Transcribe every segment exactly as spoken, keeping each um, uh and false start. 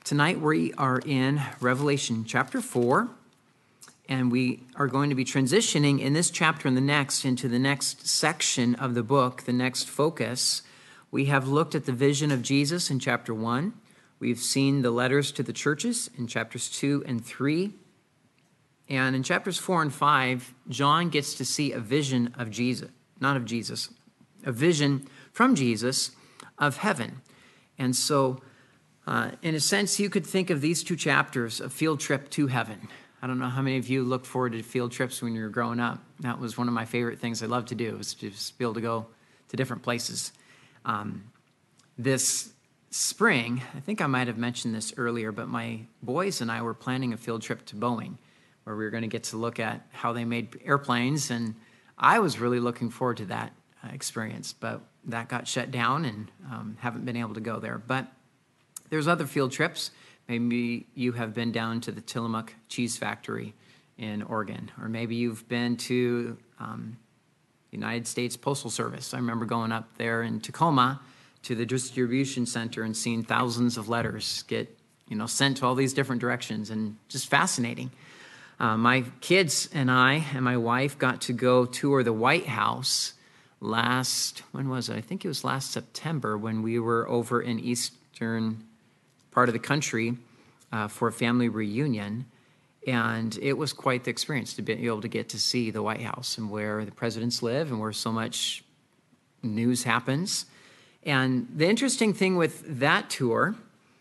Tonight we are in Revelation chapter four, and we are going to be transitioning in this chapter and the next into the next section of the book, the next focus. We have looked at the vision of Jesus in chapter one. We've seen the letters to the churches in chapters two and three. And in chapters four and five, John gets to see a vision of Jesus, not of Jesus, a vision from Jesus of heaven. And so, uh, in a sense, you could think of these two chapters, a field trip to heaven. I don't know how many of you looked forward to field trips when you were growing up. That was one of my favorite things I loved to do, was to just be able to go to different places. Um, this spring, I think I might have mentioned this earlier, but my boys and I were planning a field trip to Boeing, where we were going to get to look at how they made airplanes, and I was really looking forward to that uh, experience, but that got shut down and um, haven't been able to go there. But there's other field trips. Maybe you have been down to the Tillamook Cheese Factory in Oregon, or maybe you've been to um, United States Postal Service. I remember going up there in Tacoma to the distribution center and seeing thousands of letters get, you know, sent to all these different directions, and just fascinating. Uh, my kids and I and my wife got to go tour the White House last, when was it? I think it was last September when we were over in eastern part of the country uh, for a family reunion. And it was quite the experience to be able to get to see the White House and where the presidents live and where so much news happens. And the interesting thing with that tour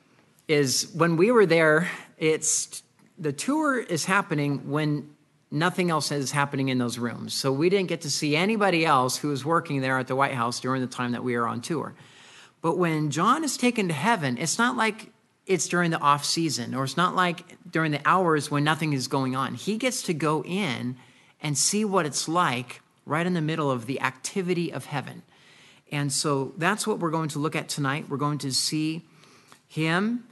is when we were there, it's the tour is happening when nothing else is happening in those rooms. So we didn't get to see anybody else who was working there at the White House during the time that we were on tour. But when John is taken to heaven, it's not like it's during the off season, or it's not like during the hours when nothing is going on. He gets to go in and see what it's like right in the middle of the activity of heaven. And so that's what we're going to look at tonight. We're going to see him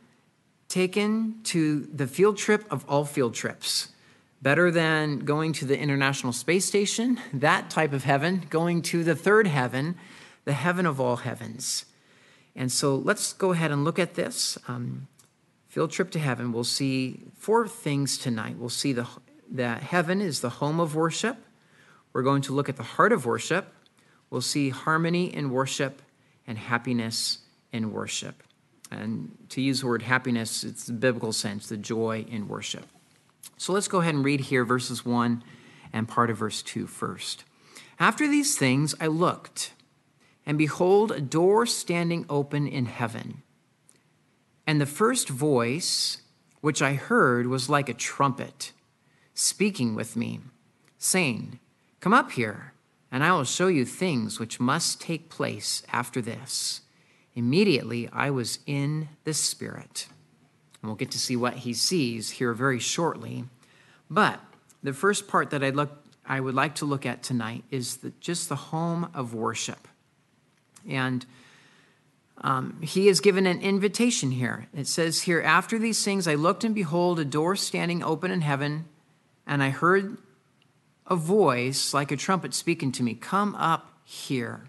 taken to the field trip of all field trips. Better than going to the International Space Station, that type of heaven, going to the third heaven, the heaven of all heavens. And so let's go ahead and look at this. Um, field trip to heaven. We'll see four things tonight. We'll see the, that heaven is the home of worship. We're going to look at the heart of worship. We'll see harmony in worship and happiness in worship. And to use the word happiness, it's the biblical sense, the joy in worship. So let's go ahead and read here verses one and part of verse two first. After these things I looked, and behold, a door standing open in heaven. And the first voice which I heard was like a trumpet, speaking with me, saying, "Come up here, and I will show you things which must take place after this." Immediately I was in the Spirit. And we'll get to see what he sees here very shortly. But the first part that I'd look, I would like to look at tonight is the, just the home of worship. And um, he is given an invitation here. It says here, after these things I looked, and behold, a door standing open in heaven, and I heard a voice like a trumpet speaking to me, "Come up here."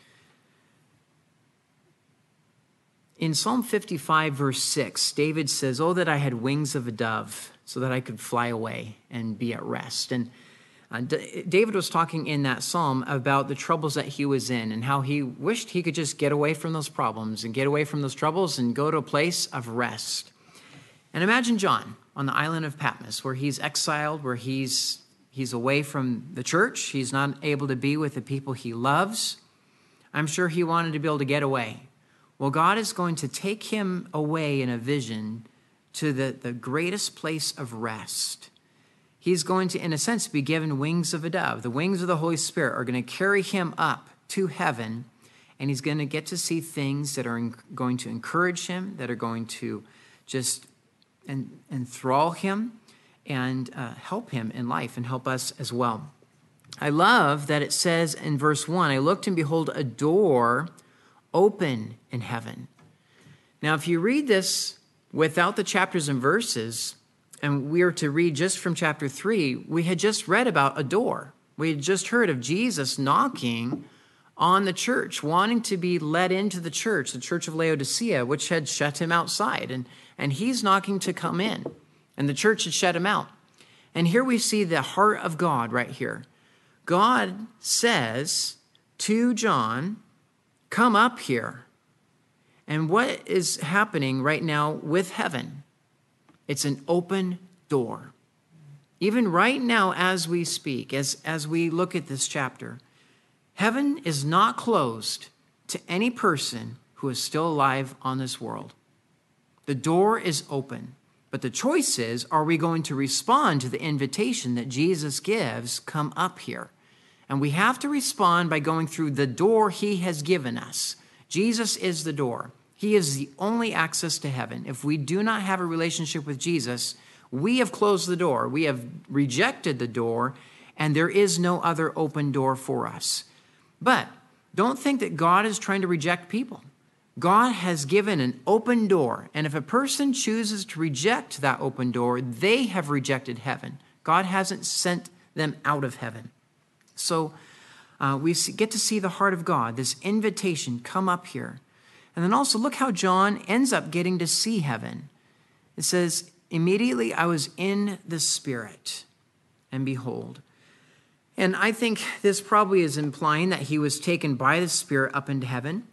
In Psalm fifty-five, verse six, David says, "Oh, that I had wings of a dove, so that I could fly away and be at rest." And uh, D- David was talking in that psalm about the troubles that he was in and how he wished he could just get away from those problems and get away from those troubles and go to a place of rest. And imagine John on the island of Patmos, where he's exiled, where he's he's away from the church. He's not able to be with the people he loves. I'm sure he wanted to be able to get away. Well, God is going to take him away in a vision to the, the greatest place of rest. He's going to, in a sense, be given wings of a dove. The wings of the Holy Spirit are going to carry him up to heaven, and he's going to get to see things that are in, going to encourage him, that are going to just en, enthrall him and uh, help him in life and help us as well. I love that it says in verse one, I looked and behold a door open in heaven. Now, if you read this without the chapters and verses, and we are to read just from chapter three, we had just read about a door. We had just heard of Jesus knocking on the church, wanting to be let into the church, the church of Laodicea, which had shut him outside. And, and he's knocking to come in, and the church had shut him out. And here we see the heart of God right here. God says to John, come up here. And what is happening right now with heaven? It's an open door. Even right now as we speak, as, as we look at this chapter, heaven is not closed to any person who is still alive on this world. The door is open. But the choice is, are we going to respond to the invitation that Jesus gives, come up here? And we have to respond by going through the door he has given us. Jesus is the door. He is the only access to heaven. If we do not have a relationship with Jesus, we have closed the door. We have rejected the door, and there is no other open door for us. But don't think that God is trying to reject people. God has given an open door, and if a person chooses to reject that open door, they have rejected heaven. God hasn't sent them out of heaven. So uh, we see, get to see the heart of God, this invitation, come up here. And then also look how John ends up getting to see heaven. It says, immediately I was in the Spirit, and behold. And I think this probably is implying that he was taken by the Spirit up into heaven.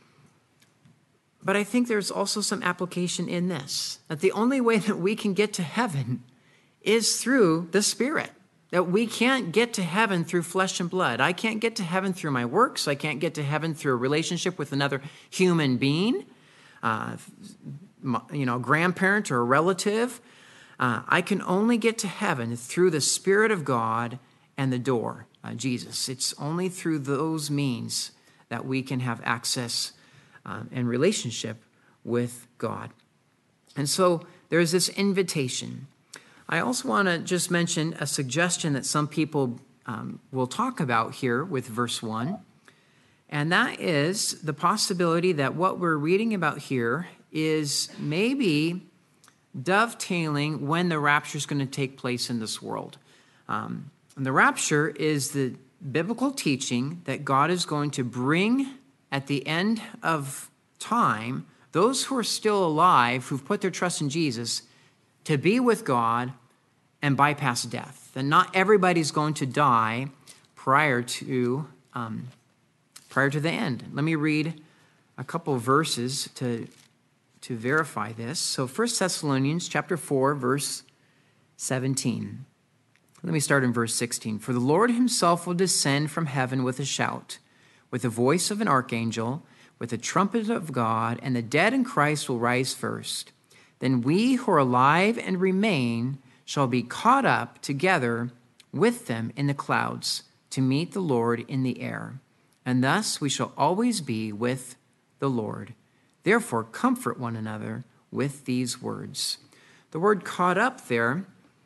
But I think there's also some application in this, that the only way that we can get to heaven is through the Spirit, that we can't get to heaven through flesh and blood. I can't get to heaven through my works. I can't get to heaven through a relationship with another human being, uh, you know, a grandparent or a relative. Uh, I can only get to heaven through the Spirit of God and the door, uh, Jesus. It's only through those means that we can have access Uh, and relationship with God. And so there's this invitation. I also want to just mention a suggestion that some people um, will talk about here with verse one. And that is the possibility that what we're reading about here is maybe dovetailing when the rapture is going to take place in this world. Um, and the rapture is the biblical teaching that God is going to bring at the end of time, those who are still alive, who've put their trust in Jesus, to be with God and bypass death. And not everybody's going to die prior to um, prior to the end. Let me read a couple of verses to, to verify this. So First Thessalonians chapter four, verse seventeen. Let me start in verse sixteen. For the Lord himself will descend from heaven with a shout, with the voice of an archangel, with the trumpet of God, and the dead in Christ will rise first. Then we who are alive and remain shall be caught up together with them in the clouds to meet the Lord in the air. And thus we shall always be with the Lord. Therefore, comfort one another with these words. The word caught up there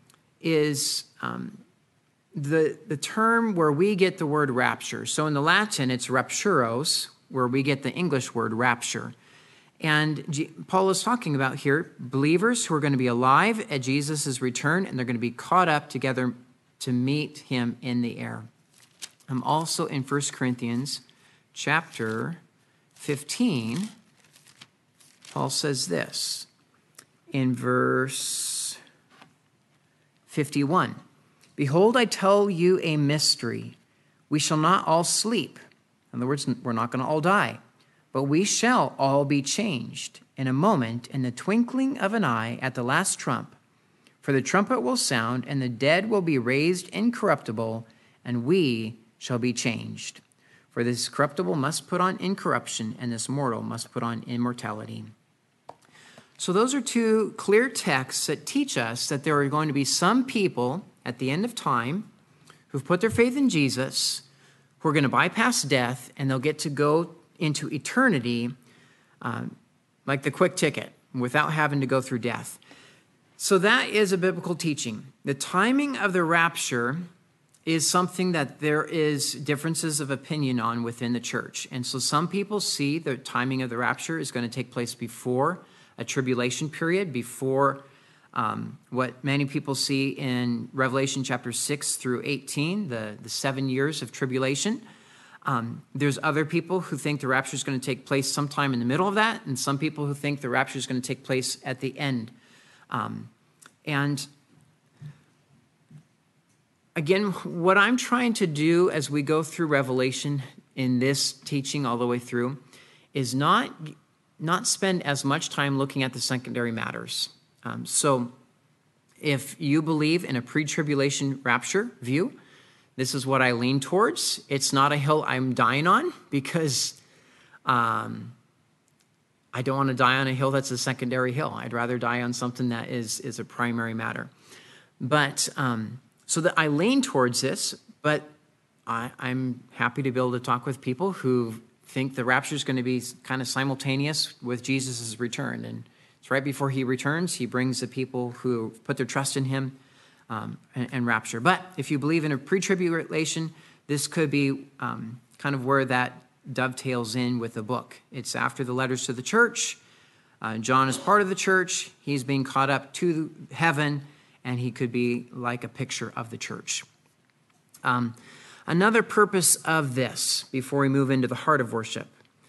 is um, the, the term where we get the word rapture. So in the Latin, it's rapturos, where we get the English word rapture. And G- Paul is talking about here believers who are going to be alive at Jesus' return, and they're going to be caught up together to meet him in the air. I'm also in First Corinthians chapter fifteen. Paul says this in verse fifty-one. Behold, I tell you a mystery. We shall not all sleep. In other words, we're not going to all die, but we shall all be changed in a moment, in the twinkling of an eye, at the last trump. For the trumpet will sound, and the dead will be raised incorruptible, and we shall be changed. For this corruptible must put on incorruption, and this mortal must put on immortality. So those are two clear texts that teach us that there are going to be some people at the end of time who've put their faith in Jesus, who are going to bypass death, and they'll get to go into eternity um, like the quick ticket without having to go through death. So that is a biblical teaching. The timing of the rapture is something that there is differences of opinion on within the church. And so some people see the timing of the rapture is going to take place before a tribulation period, before um, what many people see in Revelation chapter six through eighteen, the, the seven years of tribulation. Um, there's other people who think the rapture is going to take place sometime in the middle of that, and some people who think the rapture is going to take place at the end. Um, and again, what I'm trying to do as we go through Revelation in this teaching all the way through is not, not spend as much time looking at the secondary matters. Um, so if you believe in a pre-tribulation rapture view, this is what I lean towards. It's not a hill I'm dying on because um, I don't want to die on a hill that's a secondary hill. I'd rather die on something that is, is a primary matter. But um, so that I lean towards this, but I, I'm happy to be able to talk with people who think the rapture is going to be kind of simultaneous with Jesus' return. And it's right before he returns, he brings the people who put their trust in him Um, and, and rapture. But if you believe in a pre-tribulation, this could be um, kind of where that dovetails in with the book. It's after the letters to the church. Uh, John is part of the church. He's being caught up to heaven, and he could be like a picture of the church. Um, another purpose of this, before we move into the heart of worship,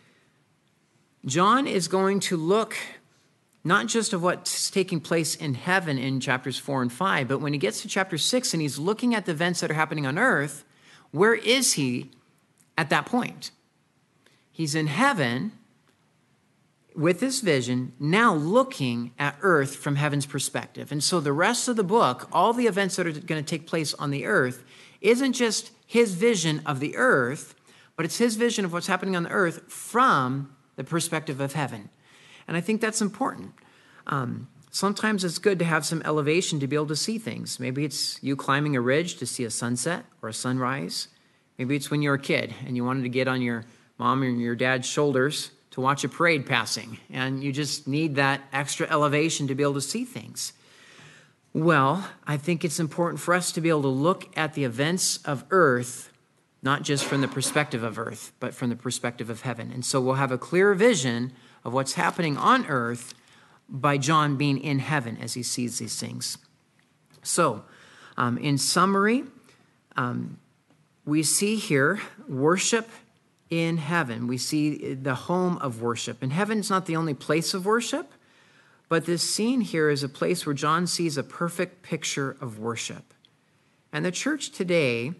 John is going to look not just of what's taking place in heaven in chapters four and five, but when he gets to chapter six and he's looking at the events that are happening on earth, where is he at that point? He's in heaven with this vision, now looking at earth from heaven's perspective. And so the rest of the book, all the events that are going to take place on the earth, isn't just his vision of the earth, but it's his vision of what's happening on the earth from the perspective of heaven. And I think that's important. Um, sometimes it's good to have some elevation to be able to see things. Maybe it's you climbing a ridge to see a sunset or a sunrise. Maybe it's when you were a kid and you wanted to get on your mom or your dad's shoulders to watch a parade passing, and you just need that extra elevation to be able to see things. Well, I think it's important for us to be able to look at the events of earth, not just from the perspective of earth, but from the perspective of heaven. And so we'll have a clear vision of what's happening on earth by John being in heaven as he sees these things. So, um, in summary, um, we see here worship in heaven. We see the home of worship. And heaven's not the only place of worship, but this scene here is a place where John sees a perfect picture of worship. And the church today,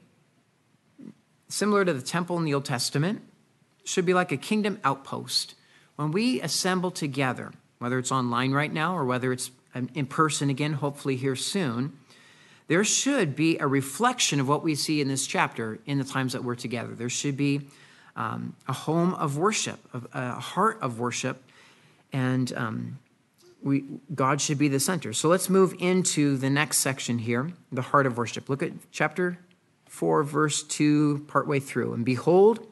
similar to the temple in the Old Testament, should be like a kingdom outpost. When we assemble together, whether it's online right now or whether it's in person again, hopefully here soon, there should be a reflection of what we see in this chapter in the times that we're together. There should be um, a home of worship, a heart of worship, and um, we God should be the center. So let's move into the next section here, the heart of worship. Look at chapter four, verse two, partway through. And behold,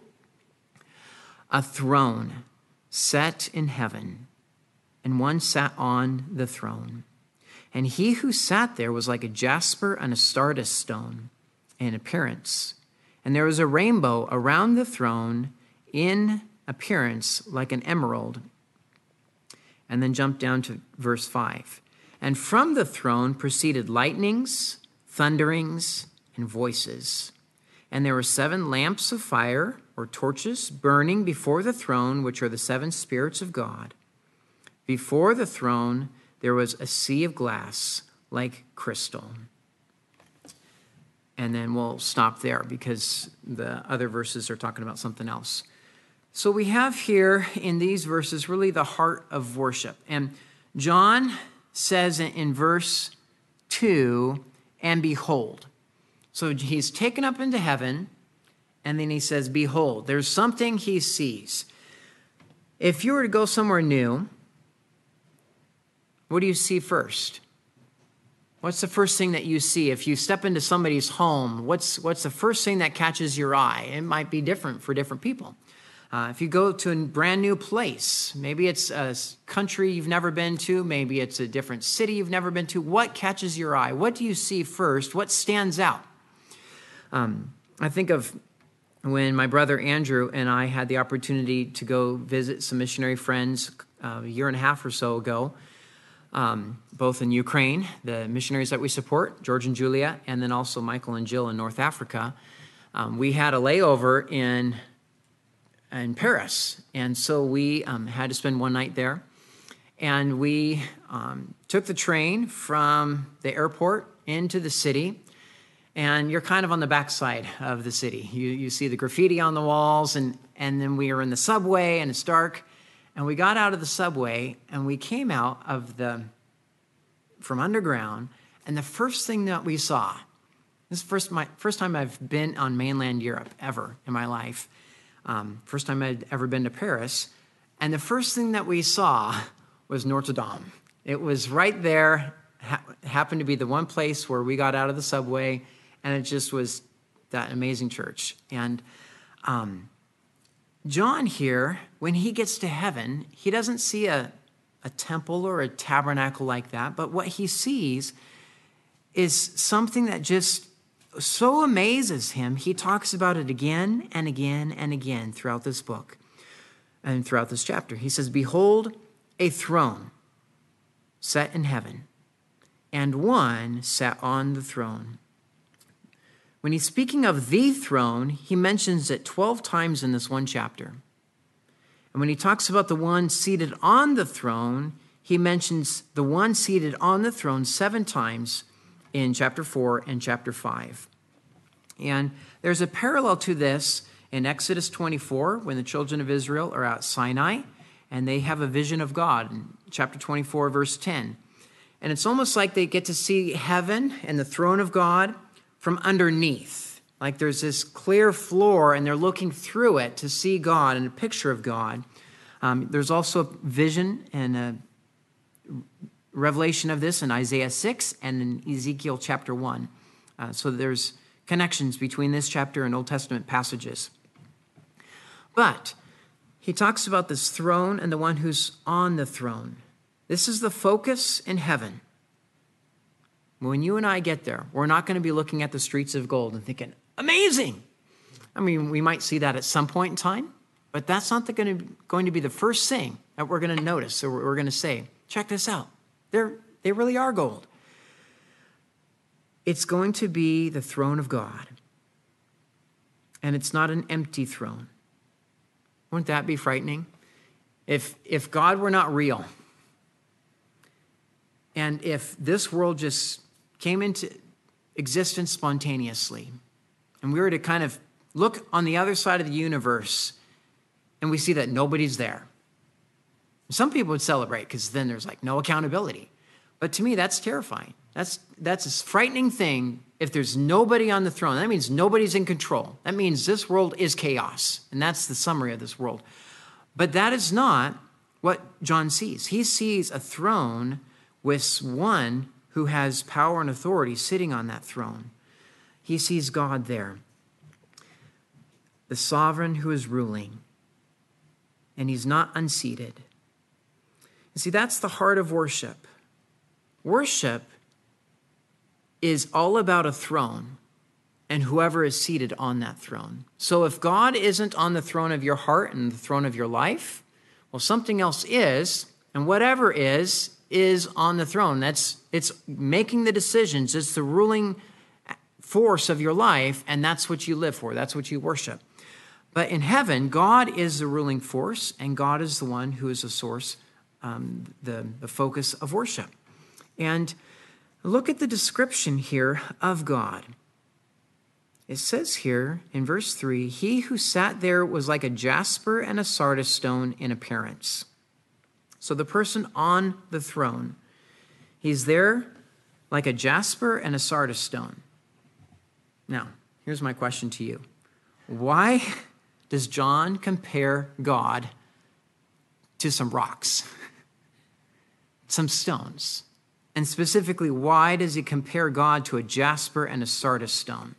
a throne set in heaven, and one sat on the throne. And he who sat there was like a jasper and a sardis stone in appearance. And there was a rainbow around the throne in appearance like an emerald. And then jump down to verse five. And from the throne proceeded lightnings, thunderings, and voices. And there were seven lamps of fire, or torches, burning before the throne, which are the seven spirits of God. Before the throne there was a sea of glass like crystal. And then we'll stop there because the other verses are talking about something else. So we have here in these verses really the heart of worship. And John says in verse two, and behold. So he's taken up into heaven, and then he says, behold. There's something he sees. If you were to go somewhere new, what do you see first? What's the first thing that you see? If you step into somebody's home, what's, what's the first thing that catches your eye? It might be different for different people. Uh, if you go to a brand new place, maybe it's a country you've never been to, maybe it's a different city you've never been to, what catches your eye? What do you see first? What stands out? Um, I think of when my brother Andrew and I had the opportunity to go visit some missionary friends uh, a year and a half or so ago, um, both in Ukraine, the missionaries that we support, George and Julia, and then also Michael and Jill in North Africa. Um, we had a layover in in Paris. And so we um, had to spend one night there. And we um, took the train from the airport into the city. And you're kind of on the backside of the city. You you see the graffiti on the walls, and, and then we were in the subway, and it's dark. And we got out of the subway, and we came out of the from underground, and the first thing that we saw, this is first my first time I've been on mainland Europe ever in my life, um, first time I'd ever been to Paris, and the first thing that we saw was Notre Dame. It was right there, ha- happened to be the one place where we got out of the subway, and it just was that amazing church. And um, John here, when he gets to heaven, he doesn't see a, a temple or a tabernacle like that, but what he sees is something that just so amazes him. He talks about it again and again and again throughout this book and throughout this chapter. He says, "Behold, a throne set in heaven, and one sat on the throne." When he's speaking of the throne, he mentions it twelve times in this one chapter. And when he talks about the one seated on the throne, he mentions the one seated on the throne seven times in chapter four and chapter five. And there's a parallel to this in Exodus twenty-four, when the children of Israel are at Sinai, and they have a vision of God in chapter twenty-four, verse ten. And it's almost like they get to see heaven and the throne of God from underneath. Like there's this clear floor, and they're looking through it to see God and a picture of God. Um, there's also a vision and a revelation of this in Isaiah six and in Ezekiel chapter one. Uh, so there's connections between this chapter and Old Testament passages. But he talks about this throne and the one who's on the throne. This is the focus in heaven. When you and I get there, we're not going to be looking at the streets of gold and thinking, amazing. I mean, we might see that at some point in time, but that's not the going, to, going to be the first thing that we're going to notice or we're going to say, check this out. They're, they really are gold. It's going to be the throne of God. And it's not an empty throne. Wouldn't that be frightening? If, if God were not real, and if this world just came into existence spontaneously, and we were to kind of look on the other side of the universe, and we see that nobody's there. Some people would celebrate because then there's like no accountability. But to me, that's terrifying. That's, that's a frightening thing if there's nobody on the throne. That means nobody's in control. That means this world is chaos. And that's the summary of this world. But that is not what John sees. He sees a throne with one who has power and authority sitting on that throne. He sees God there, the sovereign who is ruling, and he's not unseated. You see, that's the heart of worship. Worship is all about a throne and whoever is seated on that throne. So if God isn't on the throne of your heart and the throne of your life, well, something else is, and whatever is, is on the throne. That's it's making the decisions. It's the ruling force of your life, and that's what you live for. That's what you worship. But in heaven, God is the ruling force, and God is the one who is the source, um, the, the focus of worship. And look at the description here of God. It says here in verse three, "He who sat there was like a jasper and a sardis stone in appearance." So the person on the throne, he's there like a jasper and a sardis stone. Now, here's my question to you. Why does John compare God to some rocks, some stones? And specifically, why does he compare God to a jasper and a sardis stone?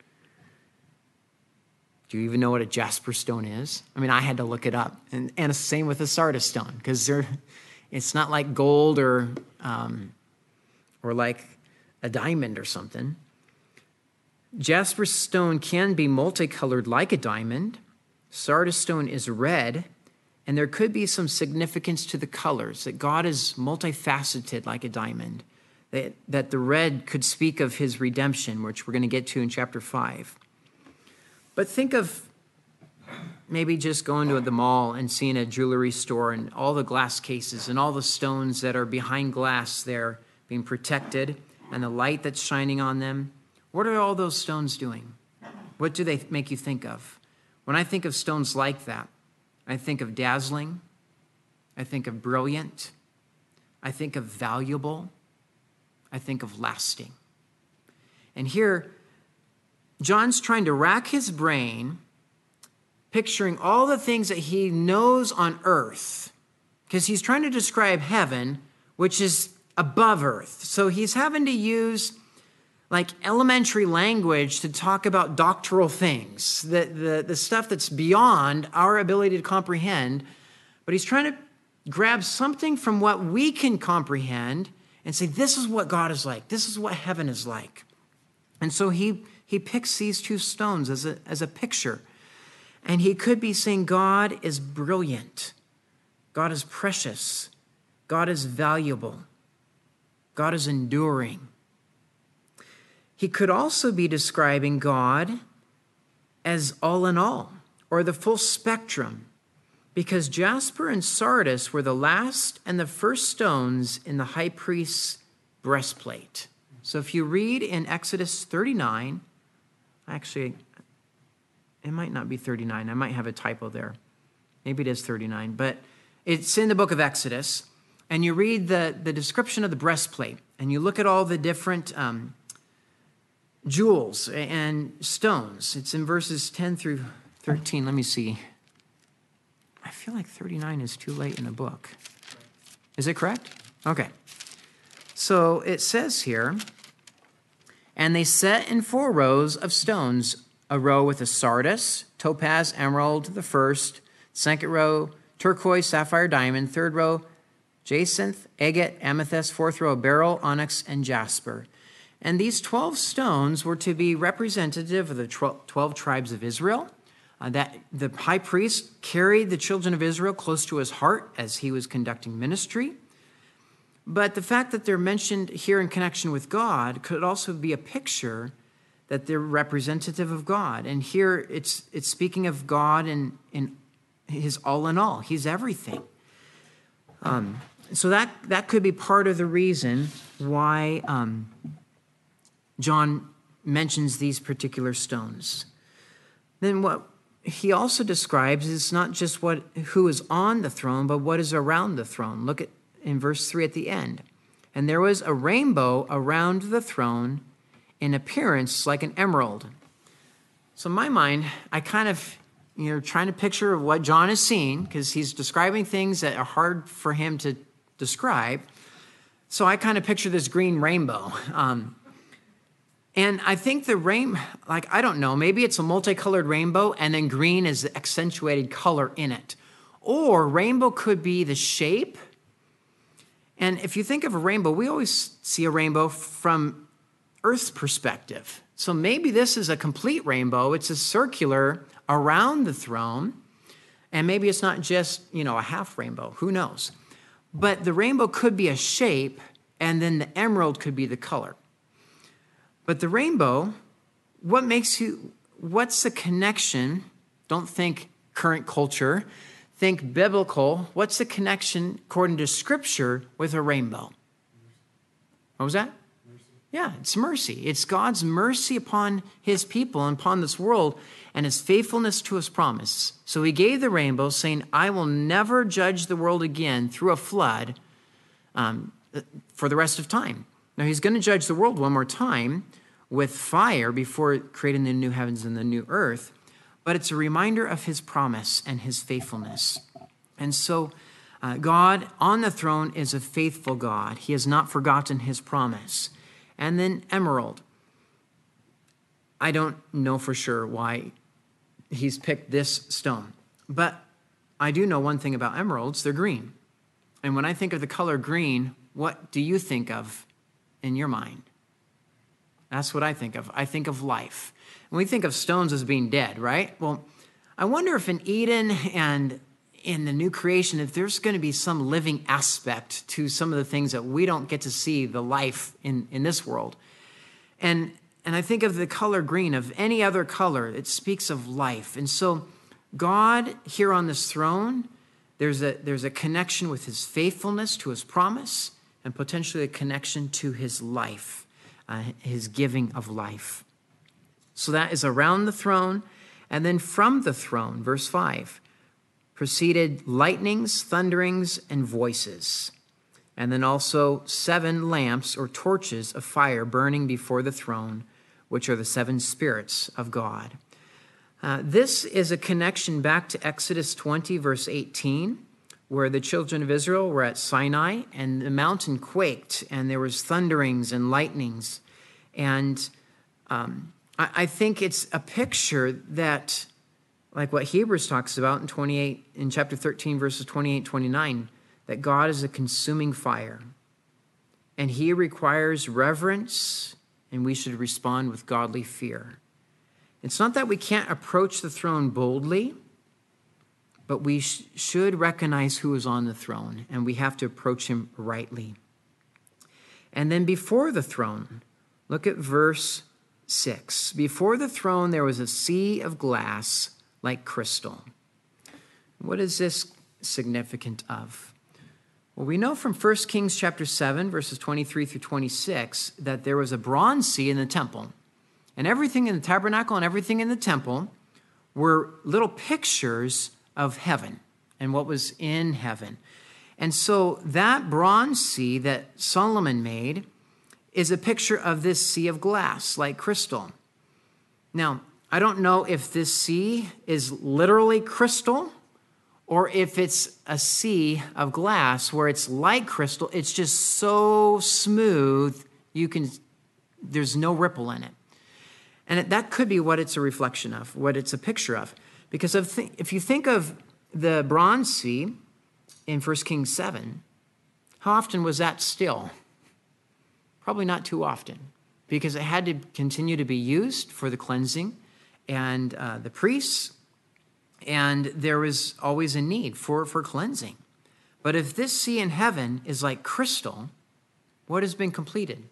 Do you even know what a jasper stone is? I mean, I had to look it up. And, and same with a sardis stone, because they're it's not like gold or um, or like a diamond or something. Jasper stone can be multicolored like a diamond. Sardis stone is red, and there could be some significance to the colors, that God is multifaceted like a diamond, that, that the red could speak of his redemption, which we're going to get to in chapter five. But think of maybe just going to the mall and seeing a jewelry store and all the glass cases and all the stones that are behind glass there being protected and the light that's shining on them. What are all those stones doing? What do they make you think of? When I think of stones like that, I think of dazzling. I think of brilliant. I think of valuable. I think of lasting. And here, John's trying to rack his brain, picturing all the things that he knows on earth, because he's trying to describe heaven, which is above earth. So he's having to use like elementary language to talk about doctrinal things, the, the, the stuff that's beyond our ability to comprehend. But he's trying to grab something from what we can comprehend and say, this is what God is like. This is what heaven is like. And so he, he picks these two stones as a, as a picture. And he could be saying God is brilliant. God is precious. God is valuable. God is enduring. He could also be describing God as all in all, or the full spectrum, because jasper and sardis were the last and the first stones in the high priest's breastplate. So if you read in Exodus thirty-nine, actually, it might not be thirty-nine. I might have a typo there. Maybe it is thirty-nine, but it's in the book of Exodus. And you read the, the description of the breastplate, and you look at all the different um, jewels and stones. It's in verses ten through thirteen. Let me see. I feel like thirty-nine is too late in the book. Is it correct? Okay. So it says here, and they set in four rows of stones, a row with a sardis, topaz, emerald, the first, second row, turquoise, sapphire, diamond, third row, jacinth, agate, amethyst, fourth row, beryl, onyx, and jasper. And these twelve stones were to be representative of the twelve tribes of Israel. Uh, that the high priest carried the children of Israel close to his heart as he was conducting ministry. But the fact that they're mentioned here in connection with God could also be a picture that they're representative of God. And here it's it's speaking of God in, in his all in all. He's everything. Um, so that, that could be part of the reason why um, John mentions these particular stones. Then what he also describes is not just what who is on the throne, but what is around the throne. Look at in verse three at the end. And there was a rainbow around the throne in appearance like an emerald. So in my mind, I kind of, you know, trying to picture what John is seeing, because he's describing things that are hard for him to describe. So I kind of picture this green rainbow. Um, and I think the rain, like, I don't know, maybe it's a multicolored rainbow and then green is the accentuated color in it. Or rainbow could be the shape. And if you think of a rainbow, we always see a rainbow from Earth's perspective. So maybe this is a complete rainbow. It's a circular around the throne. And maybe it's not just, you know, a half rainbow. Who knows? But the rainbow could be a shape, and then the emerald could be the color. But the rainbow, what makes you, what's the connection? Don't think current culture. Think biblical. What's the connection, according to Scripture, with a rainbow? What was that? Mercy. Yeah, it's mercy. It's God's mercy upon his people and upon this world and his faithfulness to his promise. So he gave the rainbow, saying, I will never judge the world again through a flood um, for the rest of time. Now, he's going to judge the world one more time with fire before creating the new heavens and the new earth. But it's a reminder of his promise and his faithfulness. And so uh, God on the throne is a faithful God. He has not forgotten his promise. And then emerald. I don't know for sure why he's picked this stone. But I do know one thing about emeralds. They're green. And when I think of the color green, what do you think of in your mind? That's what I think of. I think of life. And we think of stones as being dead, right? Well, I wonder if in Eden and in the new creation, if there's going to be some living aspect to some of the things that we don't get to see, the life in, in this world. And, and I think of the color green, of any other color, it speaks of life. And so God here on this throne, there's a, there's a connection with his faithfulness to his promise and potentially a connection to his life, uh, his giving of life. So that is around the throne. And then from the throne, verse five, proceeded lightnings, thunderings, and voices. And then also seven lamps or torches of fire burning before the throne, which are the seven spirits of God. Uh, this is a connection back to Exodus twenty, verse eighteen, where the children of Israel were at Sinai, and the mountain quaked, and there was thunderings and lightnings. And um, I, I think it's a picture that, like what Hebrews talks about in twenty-eight, in chapter thirteen, verses twenty-eight, twenty-nine, that God is a consuming fire, and he requires reverence, and we should respond with godly fear. It's not that we can't approach the throne boldly, but we sh- should recognize who is on the throne, and we have to approach him rightly. And then before the throne, look at verse six. Before the throne, there was a sea of glass like crystal. What is this significant of? Well, we know from First Kings chapter seven, verses twenty-three through twenty-six, that there was a bronze sea in the temple. And everything in the tabernacle and everything in the temple were little pictures of heaven and what was in heaven. And so that bronze sea that Solomon made is a picture of this sea of glass, like crystal. Now, I don't know if this sea is literally crystal or if it's a sea of glass where it's like crystal. It's just so smooth, you can, there's no ripple in it. And that could be what it's a reflection of, what it's a picture of. Because if, th- if you think of the bronze sea in First Kings seven, how often was that still? Probably not too often, because it had to continue to be used for the cleansing and uh, the priests, and there was always a need for, for cleansing. But if this sea in heaven is like crystal, what has been completed?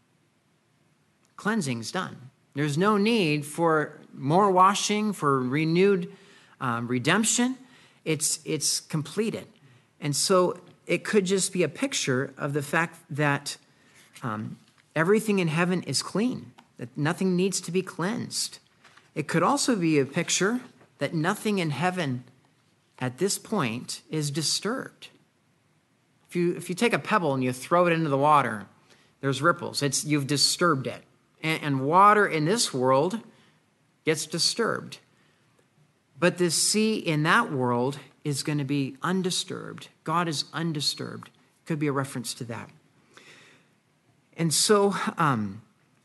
Cleansing's done. There's no need for more washing, for renewed um, redemption. It's, it's completed. And so it could just be a picture of the fact that um, everything in heaven is clean, that nothing needs to be cleansed. It could also be a picture that nothing in heaven at this point is disturbed. If you, if you take a pebble and you throw it into the water, there's ripples. It's, you've disturbed it. And water in this world gets disturbed. But the sea in that world is going to be undisturbed. God is undisturbed. Could be a reference to that. And so um,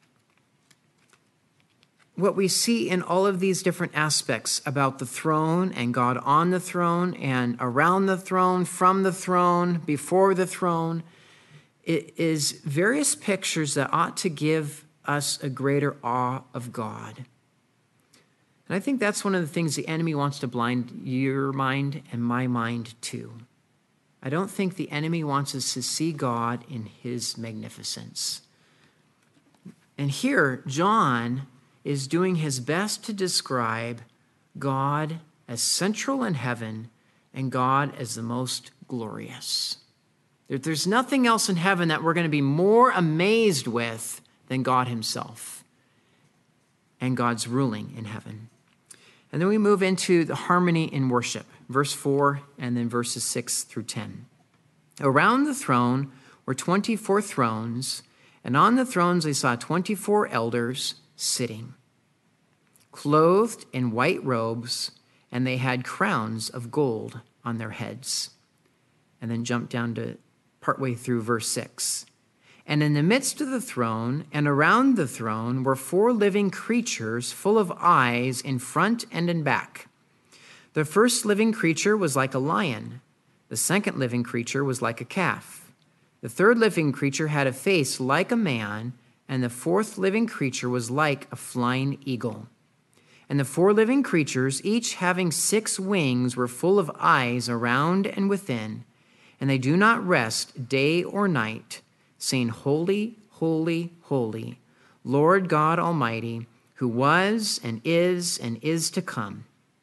what we see in all of these different aspects about the throne and God on the throne and around the throne, from the throne, before the throne, it is various pictures that ought to give us a greater awe of God. And I think that's one of the things the enemy wants to blind your mind and my mind to. I don't think the enemy wants us to see God in his magnificence. And here, John is doing his best to describe God as central in heaven and God as the most glorious. There's nothing else in heaven that we're going to be more amazed with than God himself and God's ruling in heaven. And then we move into the harmony in worship, verse four and then verses six through ten. Around the throne were twenty-four thrones, and on the thrones they saw twenty-four elders sitting, clothed in white robes, and they had crowns of gold on their heads. And then jump down to partway through verse six. And in the midst of the throne and around the throne were four living creatures full of eyes in front and in back. The first living creature was like a lion. The second living creature was like a calf. The third living creature had a face like a man, and the fourth living creature was like a flying eagle. And the four living creatures, each having six wings, were full of eyes around and within, and they do not rest day or night, saying, Holy, holy, holy, Lord God Almighty, who was and is and is to come.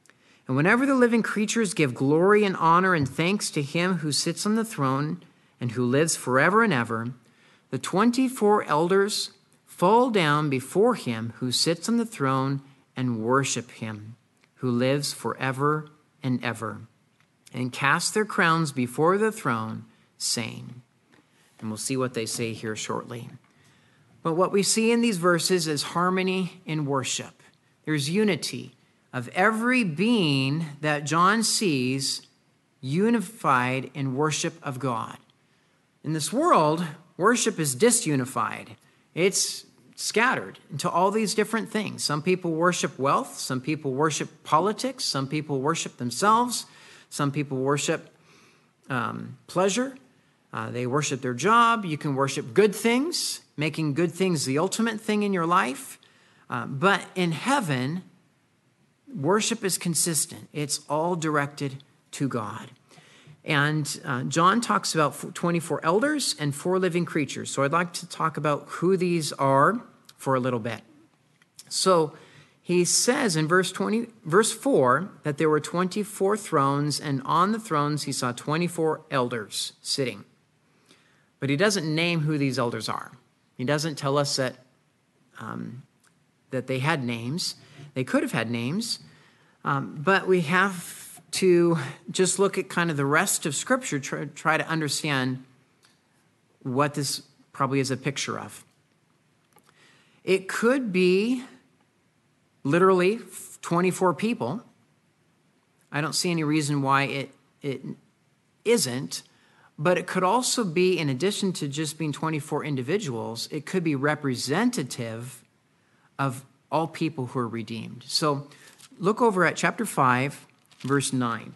And whenever the living creatures give glory and honor and thanks to him who sits on the throne and who lives forever and ever, the twenty-four elders fall down before him who sits on the throne and worship him who lives forever and ever, and cast their crowns before the throne, saying, and we'll see what they say here shortly. But what we see in these verses is harmony in worship. There's unity of every being that John sees unified in worship of God. In this world, worship is disunified. It's scattered into all these different things. Some people worship wealth. Some people worship politics. Some people worship themselves. Some people worship um, pleasure. Uh, they worship their job. You can worship good things, making good things the ultimate thing in your life. Uh, but in heaven, worship is consistent. It's all directed to God. And uh, John talks about twenty-four elders and four living creatures. So I'd like to talk about who these are for a little bit. So he says in verse twenty, verse four that there were twenty-four thrones, and on the thrones he saw twenty-four elders sitting. But he doesn't name who these elders are. He doesn't tell us that um, that they had names. They could have had names, um, but we have to just look at kind of the rest of Scripture, try, try to understand what this probably is a picture of. It could be literally twenty-four people. I don't see any reason why it, it isn't, but it could also be, in addition to just being twenty-four individuals, it could be representative of all people who are redeemed. So look over at chapter five, verse nine.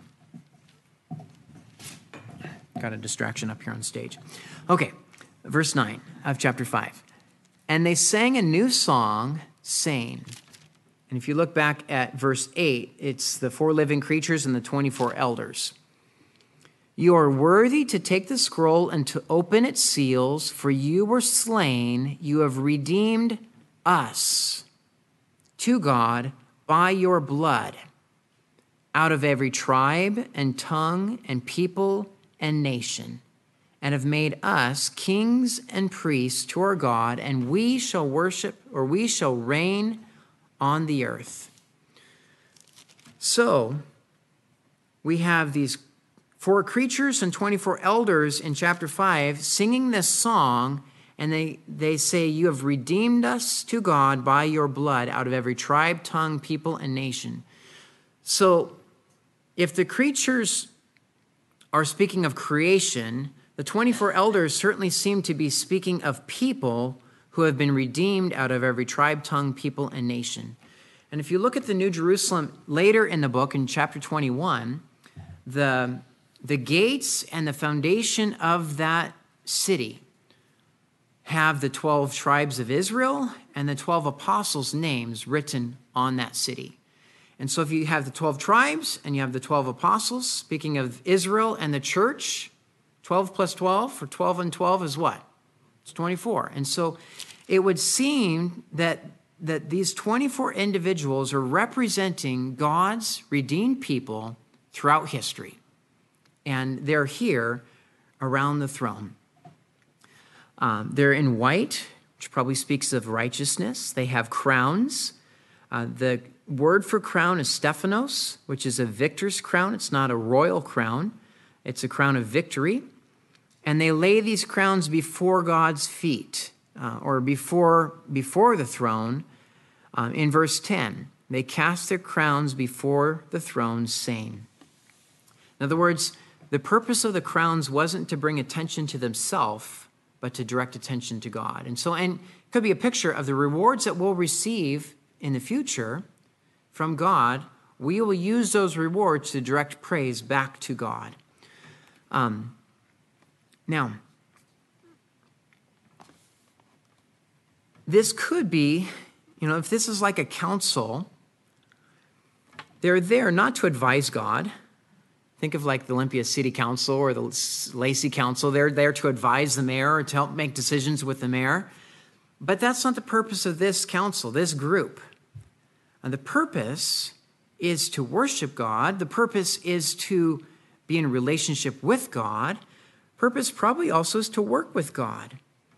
Got a distraction up here on stage. Okay, verse nine of chapter five. And they sang a new song, saying, and if you look back at verse eight, it's the four living creatures and the twenty-four elders. You are worthy to take the scroll and to open its seals, for you were slain, you have redeemed us to God by your blood, out of every tribe and tongue and people and nation, and have made us kings and priests to our God, and we shall worship, or we shall reign on the earth. So, we have these four creatures and twenty-four elders in chapter five singing this song, and they, they say, you have redeemed us to God by your blood out of every tribe, tongue, people, and nation. So, if the creatures are speaking of creation, the twenty-four elders certainly seem to be speaking of people who have been redeemed out of every tribe, tongue, people, and nation. And if you look at the New Jerusalem later in the book, in chapter twenty-one, the, the gates and the foundation of that city have the twelve tribes of Israel and the twelve apostles' names written on that city. And so if you have the twelve tribes and you have the twelve apostles, speaking of Israel and the church, twelve plus twelve, or twelve and twelve is what? It's twenty-four. And so it would seem that, that these twenty-four individuals are representing God's redeemed people throughout history. And they're here around the throne. Um, they're in white, which probably speaks of righteousness. They have crowns. Uh, the word for crown is Stephanos, which is a victor's crown. It's not a royal crown. It's a crown of victory. And they lay these crowns before God's feet, uh, or before, before the throne. Um, in verse ten, they cast their crowns before the throne, saying. In other words, the purpose of the crowns wasn't to bring attention to themselves, but to direct attention to God. And so, and it could be a picture of the rewards that we'll receive in the future from God. We will use those rewards to direct praise back to God. Um, now, this could be, you know, if this is like a council, they're there not to advise God. Think of like the Olympia City Council or the Lacey Council. They're there to advise the mayor or to help make decisions with the mayor. But that's not the purpose of this council, this group. And the purpose is to worship God. The purpose is to be in a relationship with God. Purpose probably also is to work with God.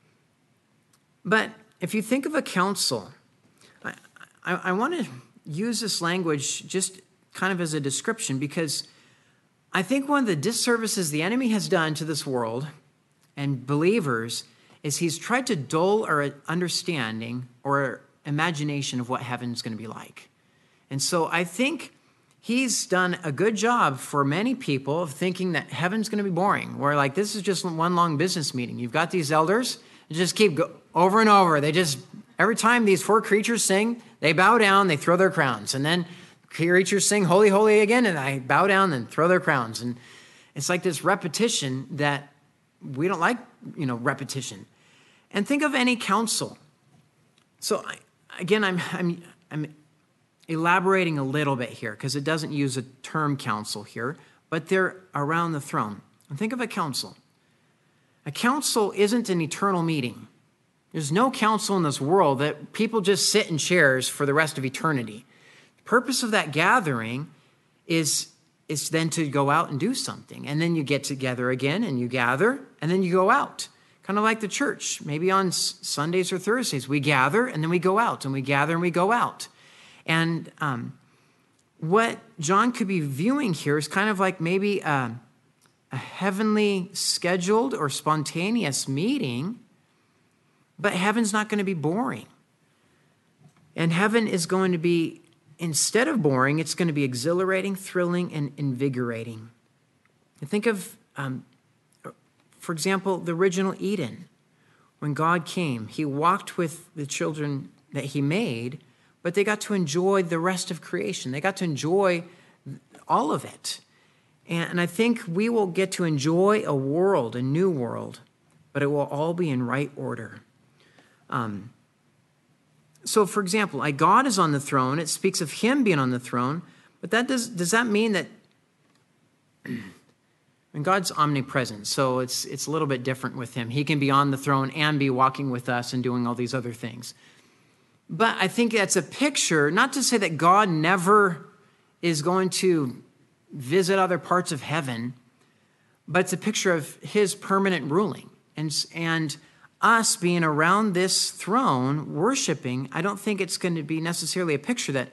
But if you think of a council, I, I, I want to use this language just kind of as a description, because I think one of the disservices the enemy has done to this world and believers is he's tried to dull our understanding or imagination of what heaven's going to be like. And so I think he's done a good job for many people of thinking that heaven's going to be boring, where like this is just one long business meeting. You've got these elders, they just keep go- over and over. They just, every time these four creatures sing, they bow down, they throw their crowns. And then creatures sing holy, holy again, and I bow down and throw their crowns. And it's like this repetition that we don't like, you know, repetition. And think of any council. So I, again, I'm, I'm, I'm elaborating a little bit here because it doesn't use a term council here, but they're around the throne. And think of a council. A council isn't an eternal meeting. There's no council in this world that people just sit in chairs for the rest of eternity. The purpose of that gathering is, is then to go out and do something. And then you get together again and you gather and then you go out. Kind of like the church. Maybe on Sundays or Thursdays, we gather and then we go out, and we gather and we go out. And um, what John could be viewing here is kind of like maybe a, a heavenly scheduled or spontaneous meeting, but heaven's not going to be boring. And heaven is going to be, instead of boring, it's going to be exhilarating, thrilling, and invigorating. And think of um, For example, the original Eden. When God came, he walked with the children that he made, but they got to enjoy the rest of creation. They got to enjoy all of it. And I think we will get to enjoy a world, a new world, but it will all be in right order. Um, so, for example, like God is on the throne. It speaks of him being on the throne, but that does, does that mean that... And God's omnipresent, so it's it's a little bit different with him. He can be on the throne and be walking with us and doing all these other things. But I think that's a picture, not to say that God never is going to visit other parts of heaven, but it's a picture of his permanent ruling. And, and us being around this throne, worshiping, I don't think it's going to be necessarily a picture that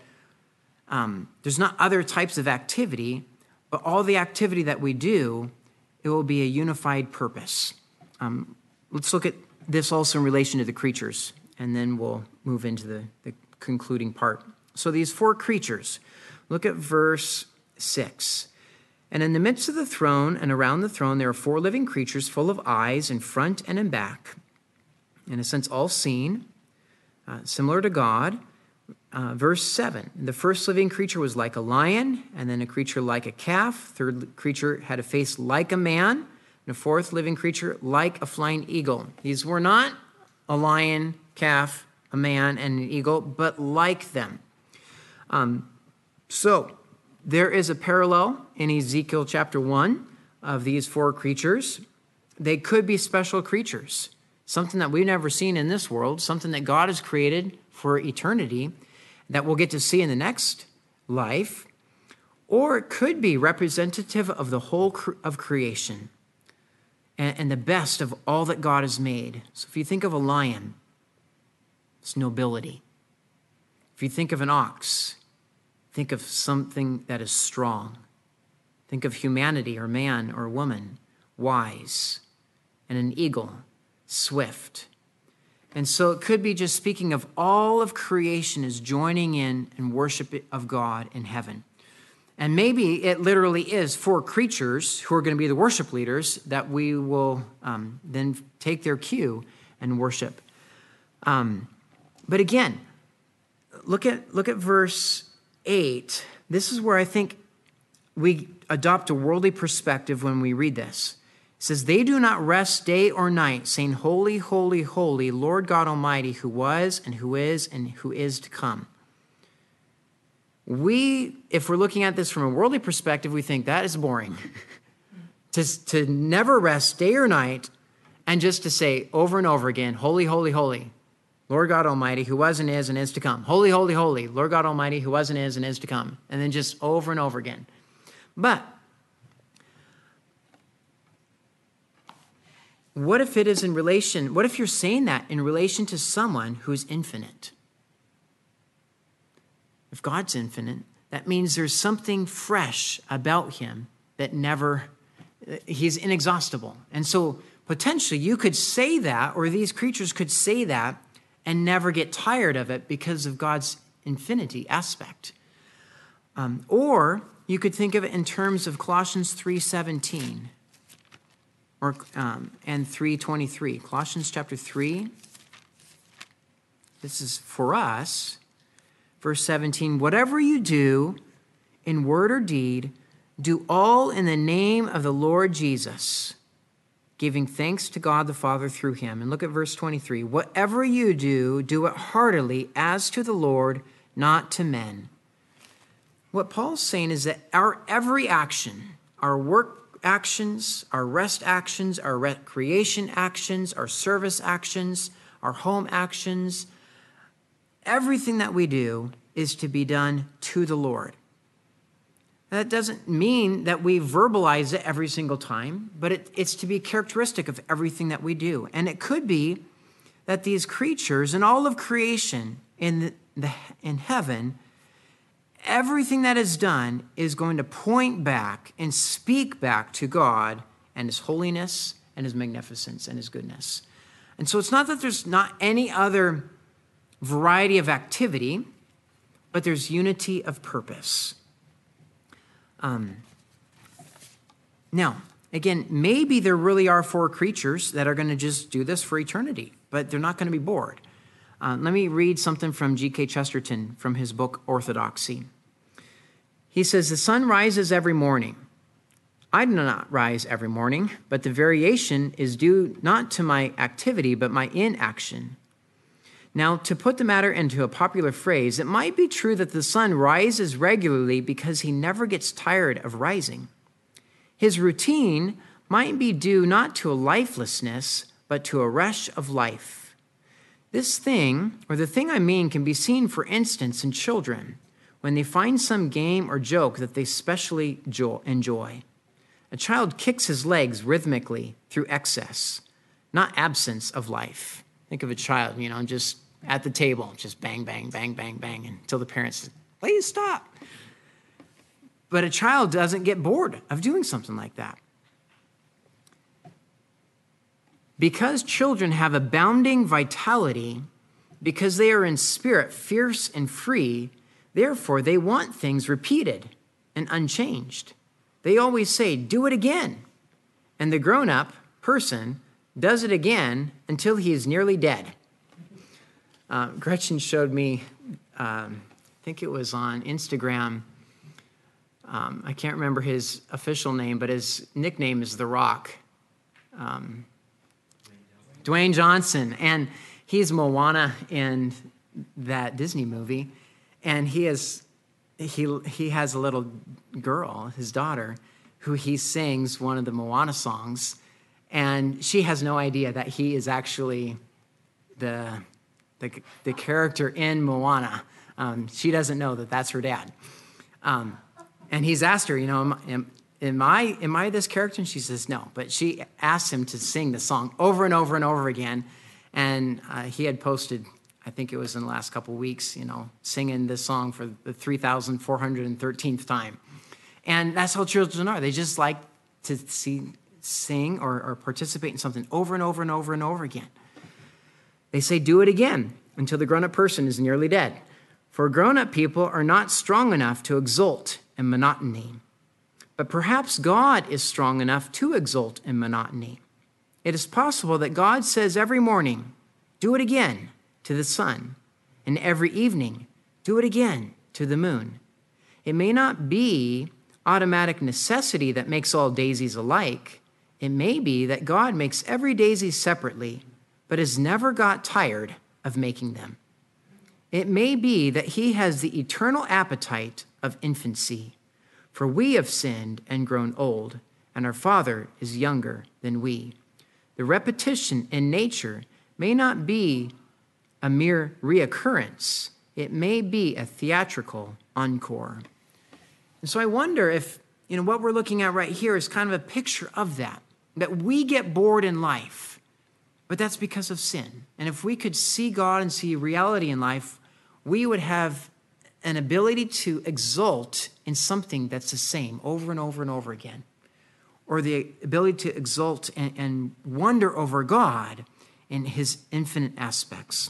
um, there's not other types of activity, but all the activity that we do, it will be a unified purpose. Um, let's look at this also in relation to the creatures, and then we'll move into the, the concluding part. So these four creatures, look at verse six. And in the midst of the throne and around the throne, there are four living creatures full of eyes in front and in back. In a sense, all seen, uh, similar to God. Uh, verse seven, the first living creature was like a lion, and then a creature like a calf. Third creature had a face like a man, and a fourth living creature like a flying eagle. These were not a lion, calf, a man, and an eagle, but like them. Um, so there is a parallel in Ezekiel chapter one of these four creatures. They could be special creatures, something that we've never seen in this world, something that God has created for eternity, that we'll get to see in the next life, or it could be representative of the whole cre- of creation and, and the best of all that God has made. So if you think of a lion, it's nobility. If you think of an ox, think of something that is strong. Think of humanity or man or woman, wise, and an eagle, swift. And so it could be just speaking of all of creation is joining in and worship of God in heaven. And maybe it literally is four creatures who are going to be the worship leaders that we will um, then take their cue and worship. Um, but again, look at look at verse eight. This is where I think we adopt a worldly perspective when we read this. It says, they do not rest day or night, saying, holy, holy, holy, Lord God Almighty, who was and who is and who is to come. We, if we're looking at this from a worldly perspective, we think that is boring. to, to never rest day or night and just to say over and over again, holy, holy, holy, Lord God Almighty, who was and is and is to come. Holy, holy, holy, Lord God Almighty, who was and is and is to come. And then just over and over again. But what if it is in relation, what if you're saying that in relation to someone who's infinite? If God's infinite, that means there's something fresh about him that never, he's inexhaustible. And so potentially you could say that, or these creatures could say that and never get tired of it because of God's infinity aspect. Um, or you could think of it in terms of Colossians three seventeen or um, and three twenty-three. Colossians chapter three. This is for us. Verse seventeen, whatever you do in word or deed, do all in the name of the Lord Jesus, giving thanks to God the Father through him. And look at verse twenty-three. Whatever you do, do it heartily as to the Lord, not to men. What Paul's saying is that our every action, our work actions, our rest actions, our recreation actions, our service actions, our home actions, everything that we do is to be done to the Lord. That doesn't mean that we verbalize it every single time, but it, it's to be characteristic of everything that we do. And it could be that these creatures and all of creation in the, the in heaven, everything that is done is going to point back and speak back to God and his holiness and his magnificence and his goodness. And so it's not that there's not any other variety of activity, but there's unity of purpose. Um, now, again, maybe there really are four creatures that are going to just do this for eternity, but they're not going to be bored. Uh, let me read something from G K Chesterton from his book, Orthodoxy. He says, the sun rises every morning. I do not rise every morning, but the variation is due not to my activity, but my inaction. Now, to put the matter into a popular phrase, it might be true that the sun rises regularly because he never gets tired of rising. His routine might be due not to a lifelessness, but to a rush of life. This thing, or the thing I mean, can be seen, for instance, in children when they find some game or joke that they specially enjoy. A child kicks his legs rhythmically through excess, not absence of life. Think of a child, you know, just at the table, just bang, bang, bang, bang, bang, until the parents say, please stop. But a child doesn't get bored of doing something like that. Because children have abounding vitality, because they are in spirit fierce and free, therefore they want things repeated and unchanged. They always say, do it again. And the grown-up person does it again until he is nearly dead. Uh, Gretchen showed me, um, I think it was on Instagram. Um, I can't remember his official name, but his nickname is The Rock. Um, Dwayne Johnson. And he's Moana in that Disney movie. And he is he he has a little girl, his daughter, who he sings one of the Moana songs. And she has no idea that he is actually the the, the character in Moana. Um, she doesn't know that that's her dad. Um, and he's asked her, you know, am, am, am I am I this character? And she says no. But she asked him to sing the song over and over and over again. And uh, he had posted, I think it was in the last couple of weeks, you know, singing this song for the three thousand four hundred thirteenth time. And that's how children are. They just like to see sing or, or participate in something over and over and over and over again. They say, do it again until the grown-up person is nearly dead. For grown-up people are not strong enough to exult in monotony. But perhaps God is strong enough to exult in monotony. It is possible that God says every morning, do it again to the sun, and every evening, do it again to the moon. It may not be automatic necessity that makes all daisies alike. It may be that God makes every daisy separately, but has never got tired of making them. It may be that he has the eternal appetite of infancy, for we have sinned and grown old, and our Father is younger than we. The repetition in nature may not be a mere reoccurrence. It may be a theatrical encore. And so I wonder if, you know, what we're looking at right here is kind of a picture of that, that we get bored in life, but that's because of sin. And if we could see God and see reality in life, we would have an ability to exult in something that's the same over and over and over again, or the ability to exult and, and wonder over God in his infinite aspects.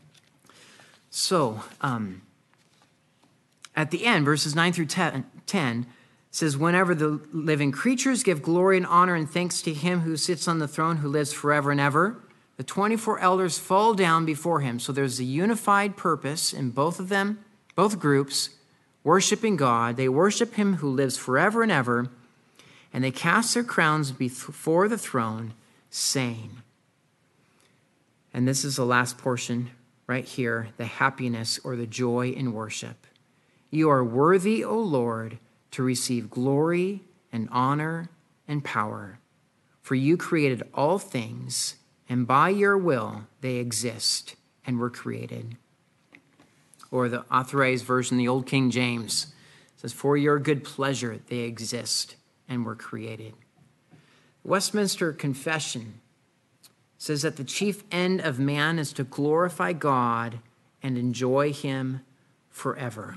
So, um, at the end, verses nine through ten says, whenever the living creatures give glory and honor and thanks to him who sits on the throne, who lives forever and ever, the twenty-four elders fall down before him. So there's a unified purpose in both of them, both groups, worshiping God. They worship him who lives forever and ever, and they cast their crowns before the throne, saying, and this is the last portion right here, the happiness or the joy in worship. You are worthy, O Lord, to receive glory and honor and power, for you created all things, and by your will they exist and were created. Or the Authorized Version, the Old King James, says, for your good pleasure they exist and were created. Westminster Confession says that the chief end of man is to glorify God and enjoy him forever.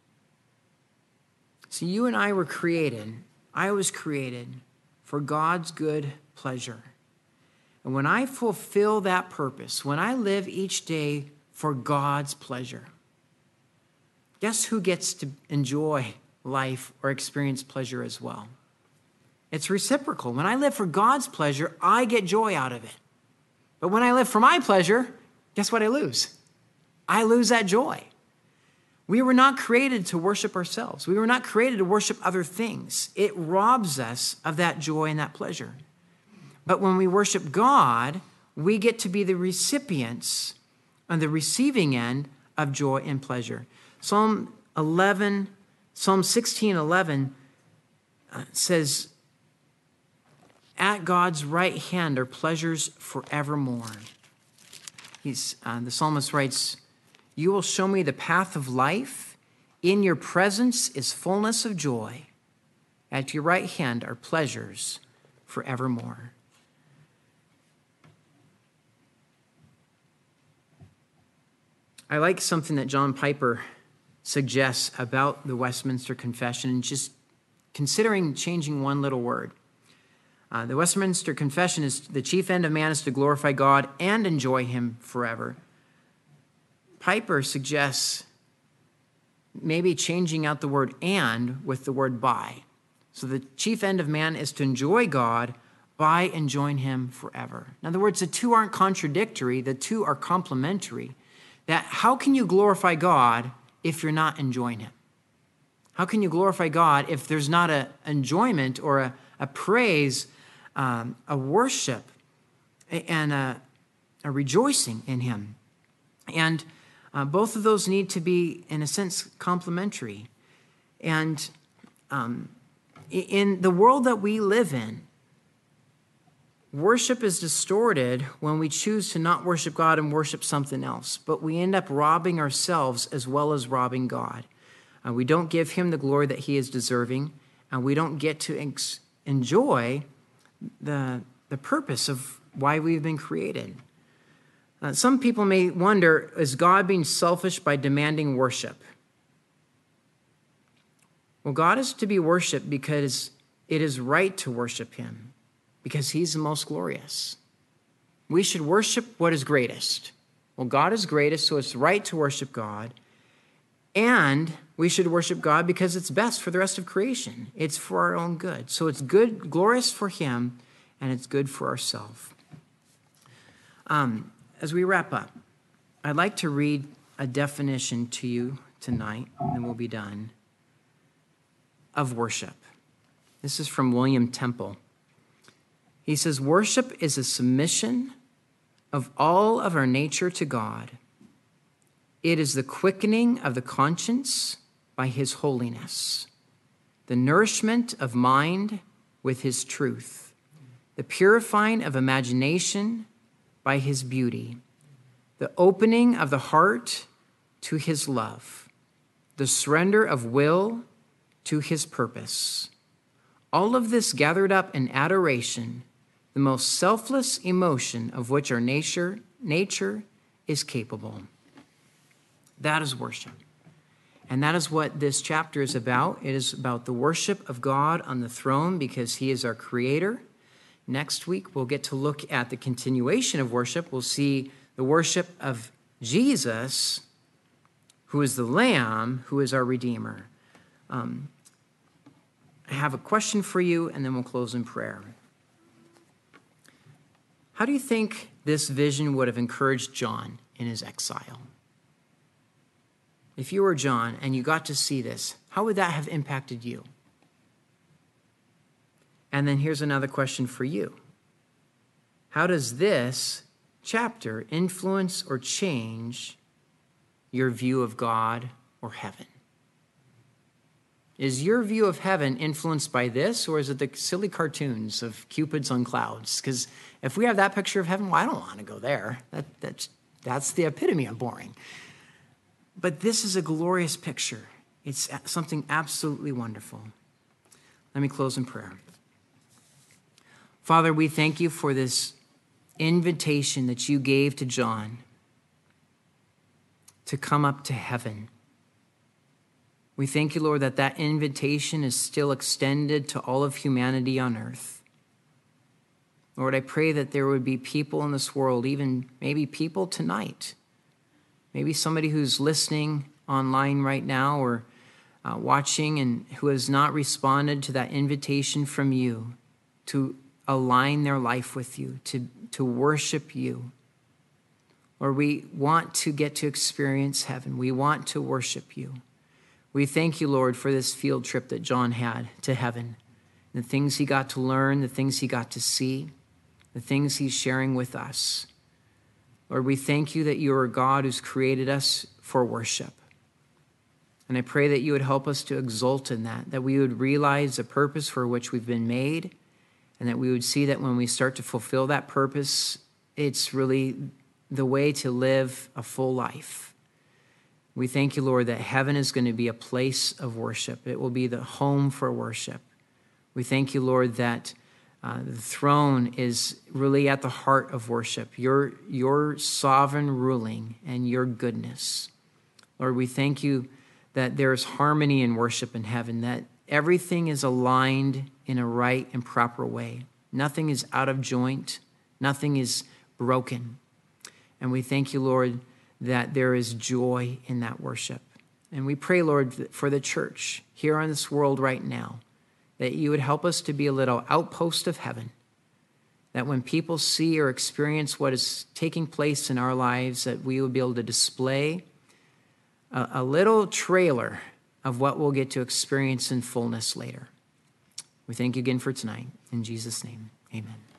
So you and I were created, I was created for God's good pleasure. And when I fulfill that purpose, when I live each day for God's pleasure, guess who gets to enjoy life or experience pleasure as well? It's reciprocal. When I live for God's pleasure, I get joy out of it. But when I live for my pleasure, guess what I lose? I lose that joy. We were not created to worship ourselves. We were not created to worship other things. It robs us of that joy and that pleasure. But when we worship God, we get to be the recipients on the receiving end of joy and pleasure. Psalm eleven, Psalm sixteen eleven says, at God's right hand are pleasures forevermore. He's, uh, the psalmist writes, you will show me the path of life. In your presence is fullness of joy. At your right hand are pleasures forevermore. I like something that John Piper suggests about the Westminster Confession, and just considering changing one little word. Uh, the Westminster Confession is the chief end of man is to glorify God and enjoy him forever. Piper suggests maybe changing out the word and with the word by. So the chief end of man is to enjoy God by enjoying him forever. In other words, the two aren't contradictory, the two are complementary. That how can you glorify God if you're not enjoying him? How can you glorify God if there's not an enjoyment or a, a praise, um, a worship, and a, a rejoicing in him? And uh, both of those need to be, in a sense, complementary. And um, in the world that we live in, worship is distorted when we choose to not worship God and worship something else, but we end up robbing ourselves as well as robbing God. Uh, we don't give him the glory that he is deserving, and we don't get to ex- enjoy the, the purpose of why we've been created. Uh, some people may wonder, is God being selfish by demanding worship? Well, God is to be worshiped because it is right to worship him, because he's the most glorious. We should worship what is greatest. Well, God is greatest, so it's right to worship God. And we should worship God because it's best for the rest of creation. It's for our own good. So it's good, glorious for him, and it's good for ourselves. Um, as we wrap up, I'd like to read a definition to you tonight, and then we'll be done, of worship. This is from William Temple. He says, worship is a submission of all of our nature to God. It is the quickening of the conscience by his holiness, the nourishment of mind with his truth, the purifying of imagination by his beauty, the opening of the heart to his love, the surrender of will to his purpose. All of this gathered up in adoration, the most selfless emotion of which our nature, nature is capable. That is worship. And that is what this chapter is about. It is about the worship of God on the throne because he is our creator. Next week, we'll get to look at the continuation of worship. We'll see the worship of Jesus, who is the Lamb, who is our Redeemer. Um, I have a question for you, and then we'll close in prayer. How do you think this vision would have encouraged John in his exile? If you were John and you got to see this, how would that have impacted you? And then here's another question for you. How does this chapter influence or change your view of God or heaven? Is your view of heaven influenced by this, or is it the silly cartoons of Cupids on clouds? Because if we have that picture of heaven, well, I don't want to go there. That, that's, that's the epitome of boring. But this is a glorious picture. It's something absolutely wonderful. Let me close in prayer. Father, we thank you for this invitation that you gave to John to come up to heaven. We thank you, Lord, that that invitation is still extended to all of humanity on earth. Lord, I pray that there would be people in this world, even maybe people tonight, maybe somebody who's listening online right now or uh, watching and who has not responded to that invitation from you to align their life with you, to, to worship you. Lord, we want to get to experience heaven. We want to worship you. We thank you, Lord, for this field trip that John had to heaven, the things he got to learn, the things he got to see, the things he's sharing with us. Lord, we thank you that you are a God who's created us for worship. And I pray that you would help us to exult in that, that we would realize the purpose for which we've been made, and that we would see that when we start to fulfill that purpose, it's really the way to live a full life. We thank you, Lord, that heaven is going to be a place of worship. It will be the home for worship. We thank you, Lord, that uh, the throne is really at the heart of worship, your, your sovereign ruling and your goodness. Lord, we thank you that there is harmony in worship in heaven, that everything is aligned in a right and proper way. Nothing is out of joint. Nothing is broken. And we thank you, Lord, that there is joy in that worship. And we pray, Lord, for the church here in this world right now, that you would help us to be a little outpost of heaven, that when people see or experience what is taking place in our lives, that we will be able to display a, a little trailer of what we'll get to experience in fullness later. We thank you again for tonight. In Jesus' name, amen.